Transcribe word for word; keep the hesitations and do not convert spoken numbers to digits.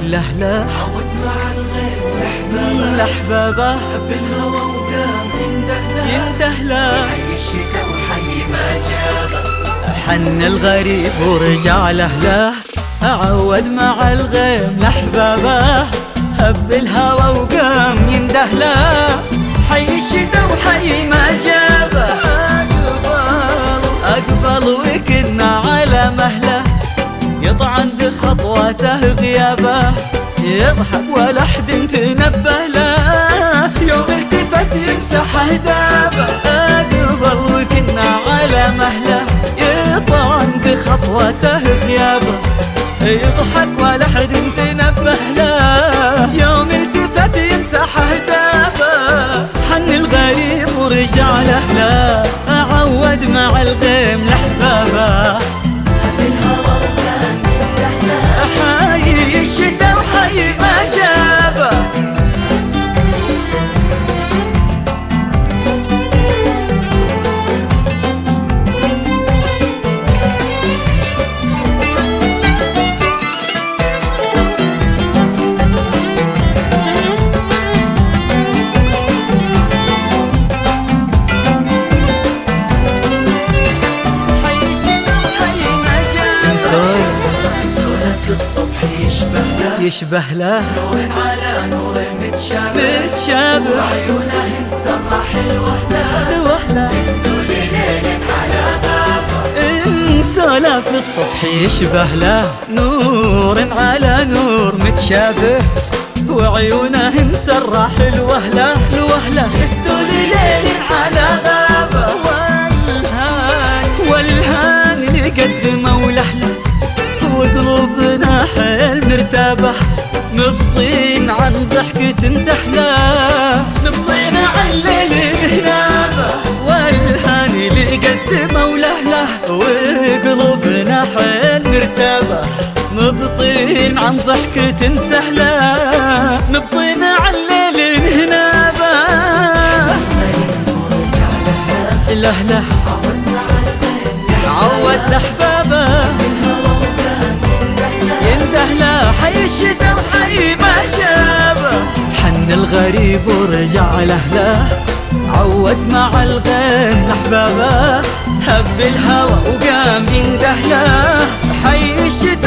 لهله عود مع الغيم لحبابه لحبابه بالهوى وقام يندهله يندهله حي الشتا وحي ما جابه حن الغريب ورجع لهله عود مع الغيم لحبابه هب الهوى وقام يندهله حي الشتا وحي ما جابه أقبل وكنا على مهله يطعن بخطوته غيابه يضحك ولا حد تنبه له يوم التفت يمسح اهدابه أقبل وكنا على مهله يطعن بخطوته غيابه يضحك ولا حد تنبه له يوم التفت يمسح اهدابه حن الغريب ورجع لهله عود مع الغيم لحبابه بالهوى وقام يندهله حي الشتا وحي ما جابه سولك الصبح يشبه له يشبه له نور على نور متشابه متشابه وعيونه انسرح الوهله وحله يسدوا ليل على بابه انسولف الصبح يشبه له نور على نور متشابه وعيونه مسرح الوهله الوهله يسدوا ليل على بابه والهان والهان اللي قدمه ولحله وقلوبنا حيل مرتابه نبطين عن ضحكة سحله نبطين عن الليل هنابه والهان اللي قدمه ولهله وقلوبنا حيل مرتابه مبطين عن ضحكة سحله مبطين عن الليل هنابه لهله عود مع الغيم عود لحبابه بالهوى وقام يندهله حي الشتا وحي ما جابه حن الغريب ورجع لهله عود مع الغيم لحبابه هب الهوى وقام يندهله حي الشتا